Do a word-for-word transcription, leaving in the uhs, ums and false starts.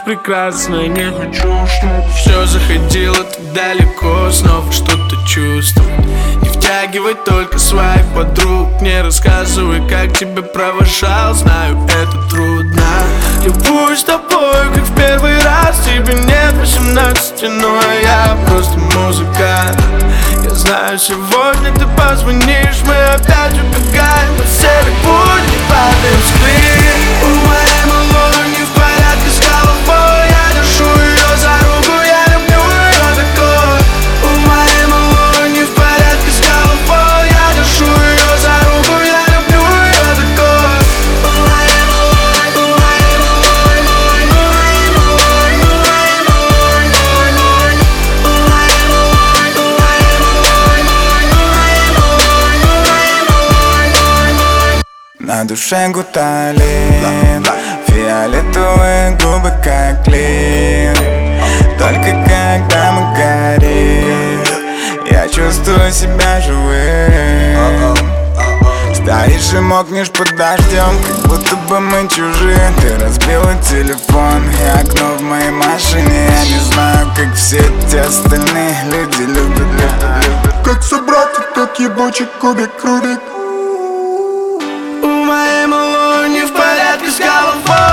прекрасно. Я не хочу, чтобы все заходило так далеко. Снова что-то чувствовать, не втягивай только своих подруг. Не рассказывай, как тебя провожал. Знаю, это трудно. Любуюсь тобой, как в первый раз. Тебе нет восемнадцати, но я просто музыкант. Я знаю, сегодня ты позвонишь, мы опять убегаем от цели, путь не падаем с клин. У моей малой не в порядке с головой. Я держу ее за руку, я люблю ее такой. У моей малой не в порядке с головой. Я держу ее за руку, я люблю ее такой. У моей малой, у моей малой, малой, малой, малой, малой, малой, малой, малой. У моей малой, у моей малой, малой, малой, малой, малой, малой, малой. На душе гуталин, фиолетовые губы как лин. Только когда мы горим, я чувствую себя живым. Стоишь и мокнешь под дождем, как будто бы мы чужие. Ты разбила телефон и окно в моей машине. Я не знаю, как все эти остальные люди любят, любят, любят. Как собрать этот ебучий кубик Рубик. У моей малой не в порядке с головой.